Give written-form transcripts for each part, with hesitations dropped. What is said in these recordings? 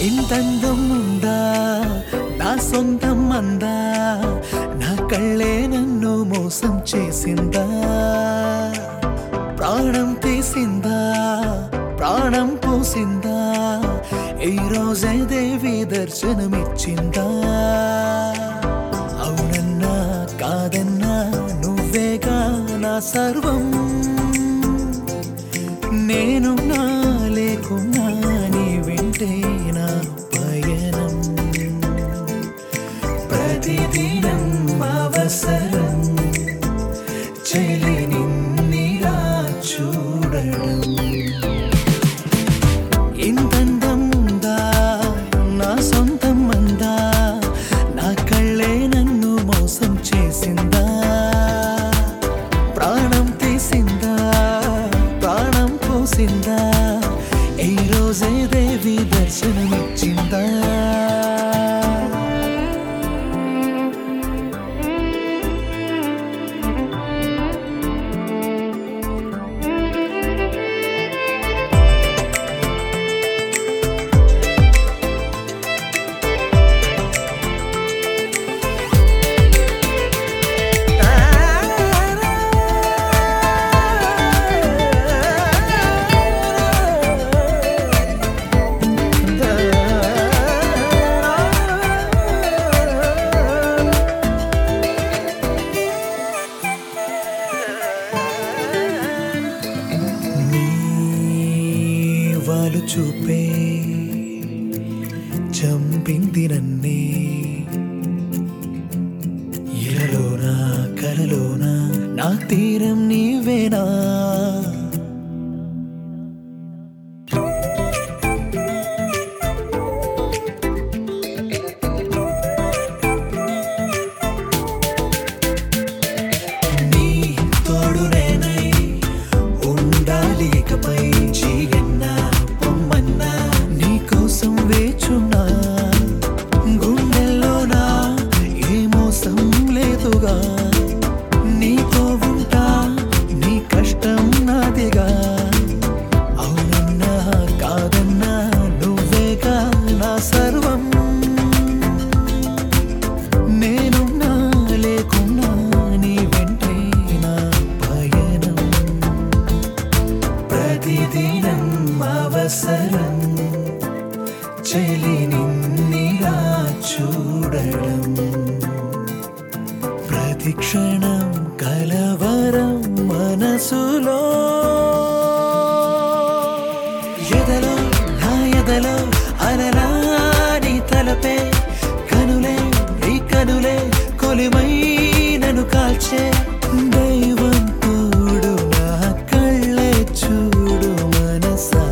ఇంతందం ఉందా నా సొంతం అందా నా కళ్ళే నన్ను మోసం చేసిందా ప్రాణం తీసిందా ప్రాణం పోసిందా ఈ రోజే దేవి దర్శనమిచ్చిందా అవునన్నా కాదన్నా నువ్వేగా నా సర్వం నేను నా లేకున్నా నీ వింటే నా పయనం ప్రతిదినం అవసరం చెలి నిన్నిలా చూడడం ఇంతందం ఉందా నా సొంతం అందా నా కళ్ళే నన్ను మోసం చేసిందా ప్రాణం తీసిందా ప్రాణం పోసిందా ఈ రోజే దేవి దర్శనమిచ్చిందా వాళ్ళు చూపే చంపింది నన్నే ఇలలోనా కలలోనా నా తీరం నీవేనా నీ తోడునేనై ఉండాలి ఇకపై వేచున్నా గుండెల్లోనా ఏ మోసం లేదుగా నీతో ఉంటా నీ కష్టం నాదిగా అవునన్నా కాదన్నా నువ్వేగా నా సర్వం నేను నా లేకున్నా నీ వెంటే నా పయనం ప్రతిదినం అవసరం చెలి నిన్నిలా చూడడం ప్రతిక్షణం కలవరం మనసులో ఎదలో నా ఎదలో అలరాని తలపే కనులే ఈ కనులే కొలిమై నన్ను కాల్చే దైవం తోడు నా కళ్ళే చూడు మనసా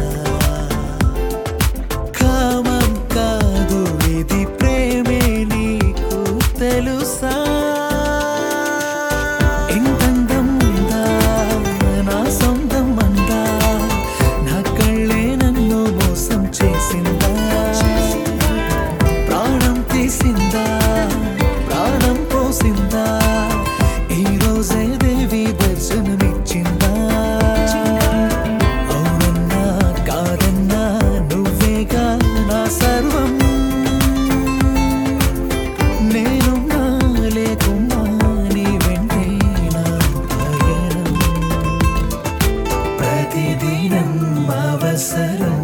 తెలుసా ఇంతందం ఉందా నా సొంతం అందా నా కళ్ళే నన్ను మోసం చేసిందా ప్రాణం తీసిందా ప్రాణం పోసిందా ఈ రోజే దేవి దర్శనమిచ్చిందా అవునన్నా కాదన్నా నువ్వేగా నా సర్వం నేను లేకున్నా నీ వెంటే నా పయనం ప్రతిదినం అవసరం